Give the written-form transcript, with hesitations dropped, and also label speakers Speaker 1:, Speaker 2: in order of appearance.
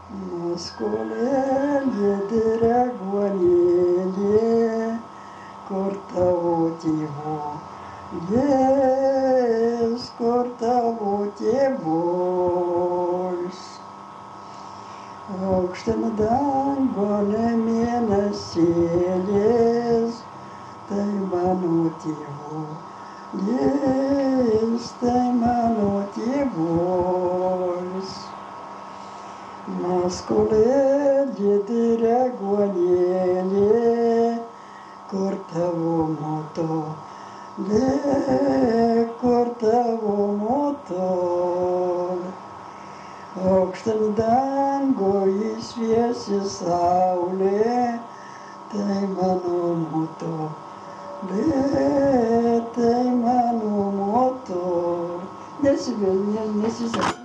Speaker 1: Maskolėlė, deguonėlė, kur tavo tėvulės, kur tavo tėvulis. Aukštin dangone mėnesėlės, tai mano tėvulis, tai mano tėvulis. Maskolėlė, deguonėlė, kur tavo motolė, kur tavo motolė. Aukštin dangų įšviesi saulė, tai mano motolė, tai mano motolė. Nesiseka.